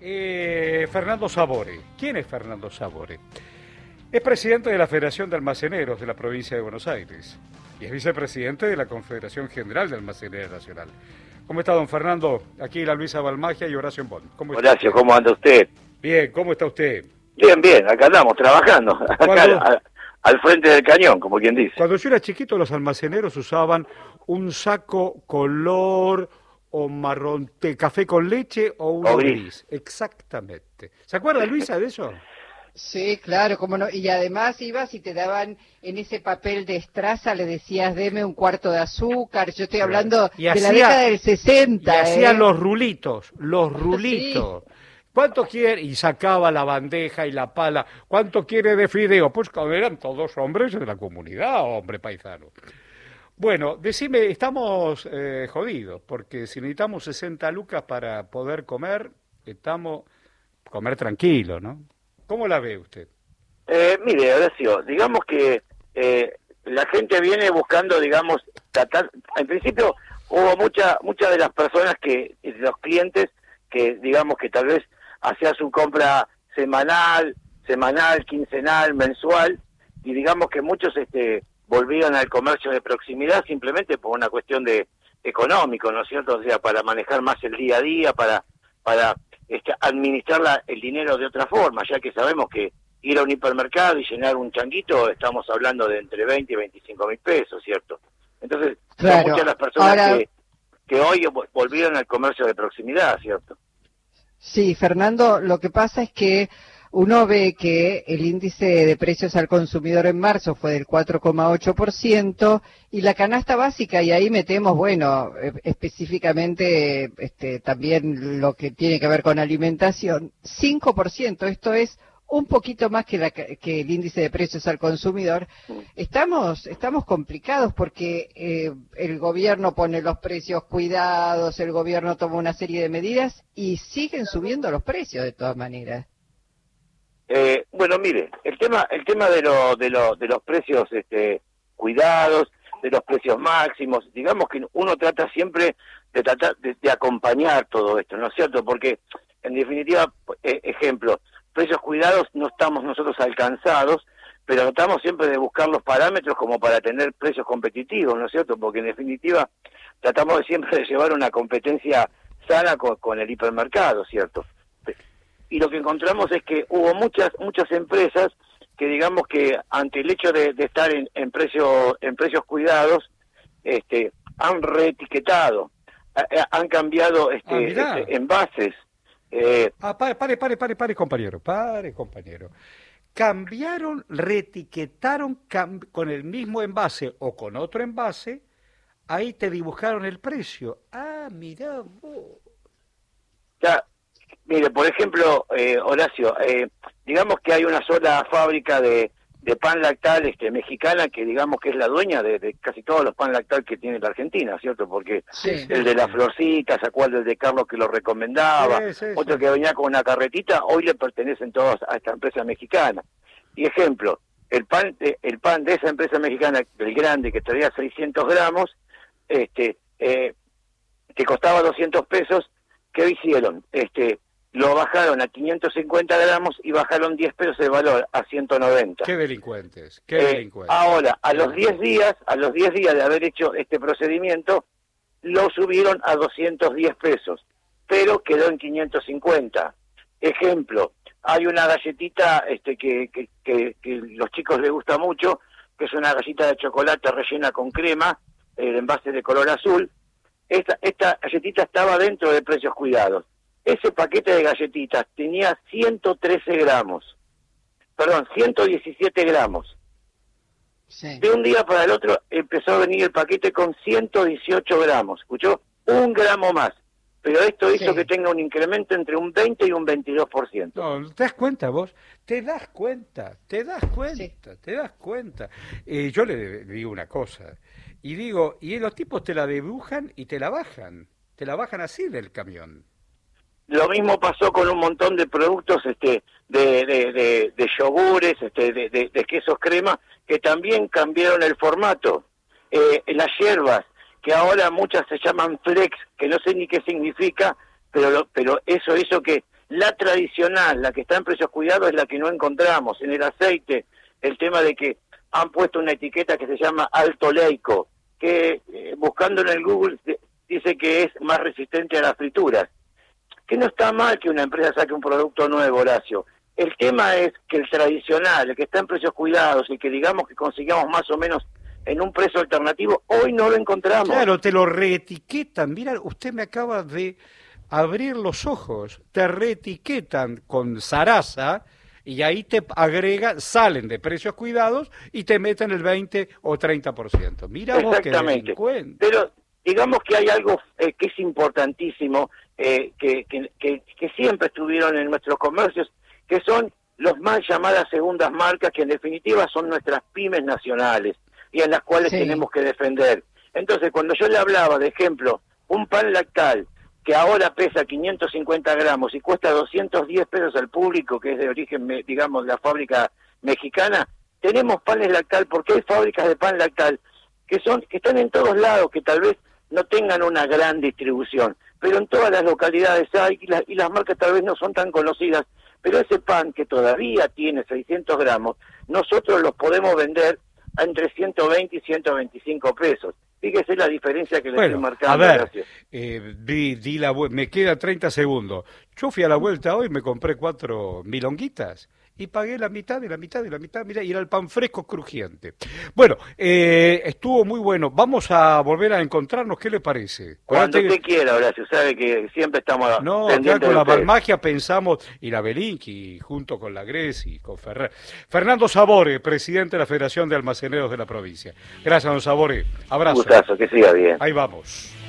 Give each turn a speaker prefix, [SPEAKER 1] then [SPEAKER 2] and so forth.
[SPEAKER 1] Fernando Sabore. ¿Quién es Fernando Sabore? Es presidente de la Federación de Almaceneros de la provincia de Buenos Aires y es vicepresidente de la Confederación General de Almacenería Nacional. ¿Cómo está, don Fernando? Aquí la Luisa Balmagia y Horacio Bond.
[SPEAKER 2] Horacio, ¿cómo anda usted?
[SPEAKER 1] Bien, ¿cómo está usted?
[SPEAKER 2] Bien, bien, acá andamos trabajando, acá al frente del cañón, como quien dice.
[SPEAKER 1] Cuando yo era chiquito, los almaceneros usaban un saco color o marrón, café con leche o uno gris. Exactamente. ¿Se acuerda, Luisa, de eso?
[SPEAKER 3] Sí, claro, cómo no. Y además ibas y te daban en ese papel de estraza, le decías, deme un cuarto de azúcar. Yo estoy hablando de la década del 60.
[SPEAKER 1] Y hacían los rulitos. Sí. ¿Cuánto quiere? Y sacaba la bandeja y la pala. ¿Cuánto quiere de fideo? Pues eran todos hombres de la comunidad, hombre paisano. Bueno, decime, estamos jodidos, porque si necesitamos 60 lucas para poder comer, comer tranquilo, ¿no? ¿Cómo la ve usted?
[SPEAKER 2] Mire, Horacio, digamos que la gente viene buscando, digamos, en principio hubo muchas de las personas los clientes, que digamos que tal vez hacía su compra semanal, quincenal, mensual, y digamos que muchos volvían al comercio de proximidad simplemente por una cuestión de económico, ¿no es cierto? O sea, para manejar más el día a día, para administrar el dinero de otra forma, ya que sabemos que ir a un hipermercado y llenar un changuito, estamos hablando de entre 20 y 25 mil pesos, ¿cierto? Entonces, claro, son muchas las personas que hoy volvieron al comercio de proximidad, ¿cierto?
[SPEAKER 3] Sí, Fernando, lo que pasa es que uno ve que el índice de precios al consumidor en marzo fue del 4,8% y la canasta básica, y ahí metemos, bueno, específicamente también lo que tiene que ver con alimentación, 5%, esto es un poquito más que el índice de precios al consumidor. Estamos complicados porque el gobierno pone los precios cuidados, el gobierno toma una serie de medidas y siguen subiendo los precios de todas maneras.
[SPEAKER 2] Bueno, mire, el tema de los precios cuidados, de los precios máximos, digamos que uno trata siempre de acompañar todo esto, ¿no es cierto? Porque en definitiva, ejemplo, precios cuidados no estamos nosotros alcanzados, pero tratamos siempre de buscar los parámetros como para tener precios competitivos, ¿no es cierto? Porque en definitiva tratamos siempre de llevar una competencia sana con el hipermercado, ¿cierto? Y lo que encontramos es que hubo muchas empresas que, digamos que ante el hecho de estar en precios cuidados, han reetiquetado, han cambiado envases.
[SPEAKER 1] Pare, compañero. Cambiaron, reetiquetaron con el mismo envase o con otro envase, ahí te dibujaron el precio. Ah, mirá vos.
[SPEAKER 2] Ya. Mire, por ejemplo, Horacio, digamos que hay una sola fábrica de pan lactal mexicana que digamos que es la dueña de casi todos los pan lactal que tiene la Argentina, ¿cierto? Porque el de la Florcita, ¿se acuerda? El de Carlos que lo recomendaba, otro que venía con una carretita, hoy le pertenecen todos a esta empresa mexicana. Y ejemplo, el pan de esa empresa mexicana, el grande, que traía 600 gramos, que costaba 200 pesos, ¿qué hicieron? Lo bajaron a 550 gramos y bajaron 10 pesos de valor a 190.
[SPEAKER 1] ¡Qué delincuentes!
[SPEAKER 2] Ahora, a los 10 días de haber hecho este procedimiento, lo subieron a 210 pesos, pero quedó en 550. Ejemplo, hay una galletita que los chicos les gusta mucho, que es una galleta de chocolate rellena con crema, el envase de color azul. Esta galletita estaba dentro de precios cuidados. Ese paquete de galletitas tenía 117 gramos. Sí. De un día para el otro empezó a venir el paquete con 118 gramos. ¿Escuchó? 1 gramo más. Pero esto hizo que tenga un incremento entre un 20 y un 22%.
[SPEAKER 1] No, ¿te das cuenta vos? ¿Te das cuenta? Yo le digo una cosa. Y los tipos te la dibujan y te la bajan. Te la bajan así del camión.
[SPEAKER 2] Lo mismo pasó con un montón de productos de yogures, de quesos crema, que también cambiaron el formato. Las hierbas, que ahora muchas se llaman flex, que no sé ni qué significa, pero eso hizo que La tradicional, la que está en precios cuidados, es la que no encontramos. En el aceite, el tema de que han puesto una etiqueta que se llama alto leico, que buscando en el Google dice que es más resistente a las frituras. Que no está mal que una empresa saque un producto nuevo, Horacio. El tema es que el tradicional, el que está en precios cuidados y que digamos que consigamos más o menos en un precio alternativo, hoy no lo encontramos.
[SPEAKER 1] Claro, te lo reetiquetan. Mira, usted me acaba de abrir los ojos. Te reetiquetan con zaraza y ahí te agregan, salen de precios cuidados y te meten el 20 o 30%. Mira vos qué delincuente.
[SPEAKER 2] Pero digamos que hay algo que es importantísimo, que siempre estuvieron en nuestros comercios, que son los mal llamadas segundas marcas, que en definitiva son nuestras pymes nacionales y en las cuales tenemos que defender. Entonces, cuando yo le hablaba, de ejemplo, un pan lactal que ahora pesa 550 gramos y cuesta 210 pesos al público, que es de origen, digamos, la fábrica mexicana, tenemos panes lactal porque hay fábricas de pan lactal que están en todos lados, que tal vez no tengan una gran distribución, pero en todas las localidades hay, y las marcas tal vez no son tan conocidas, pero ese pan que todavía tiene 600 gramos, nosotros los podemos vender entre 120 y 125 pesos. Fíjese la diferencia que le estoy marcando.
[SPEAKER 1] A ver, me queda 30 segundos. Yo fui a la vuelta hoy, me compré 4 milonguitas y pagué la mitad de la mitad de la mitad, mira, y era el pan fresco crujiente. Bueno, estuvo muy bueno. Vamos a volver a encontrarnos, ¿qué le parece?
[SPEAKER 2] Cuando usted quiera, Horacio, sabe que siempre estamos
[SPEAKER 1] ya con la Balmagia pensamos, y la Belinqui, junto con la Gresi, con Ferrer. Fernando Sabore, presidente de la Federación de Almaceneros de la provincia. Gracias, don Sabore. Abrazo.
[SPEAKER 2] Un gustazo, que siga bien.
[SPEAKER 1] Ahí vamos.